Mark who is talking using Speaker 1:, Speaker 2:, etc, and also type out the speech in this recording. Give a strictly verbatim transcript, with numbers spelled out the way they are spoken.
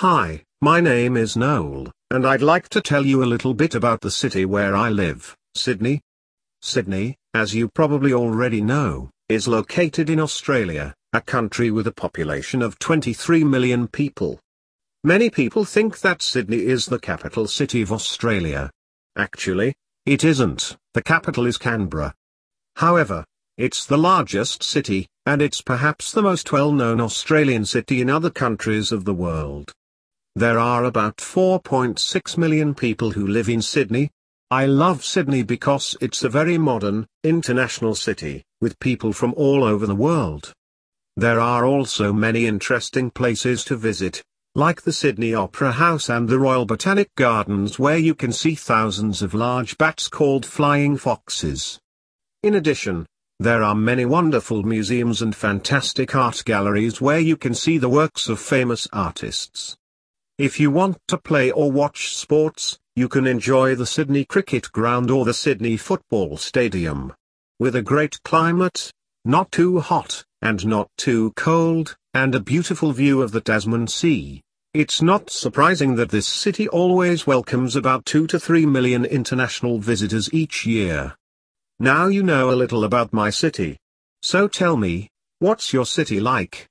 Speaker 1: Hi, my name is Noel, and I'd like to tell you a little bit about the city where I live, Sydney. Sydney, as you probably already know, is located in Australia, a country with a population of twenty-three million people. Many people think that Sydney is the capital city of Australia. Actually, it isn't. The capital is Canberra. However, it's the largest city, and it's perhaps the most well-known Australian city in other countries of the world. There are about four point six million people who live in Sydney. I love Sydney because it's a very modern, international city, with people from all over the world. There are also many interesting places to visit, like the Sydney Opera House and the Royal Botanic Gardens, where you can see thousands of large bats called flying foxes. In addition, there are many wonderful museums and fantastic art galleries where you can see the works of famous artists. If you want to play or watch sports, you can enjoy the Sydney Cricket Ground or the Sydney Football Stadium. With a great climate, not too hot, and not too cold, and a beautiful view of the Tasman Sea, it's not surprising that this city always welcomes about two to three million international visitors each year. Now you know a little about my city. So tell me, what's your city like?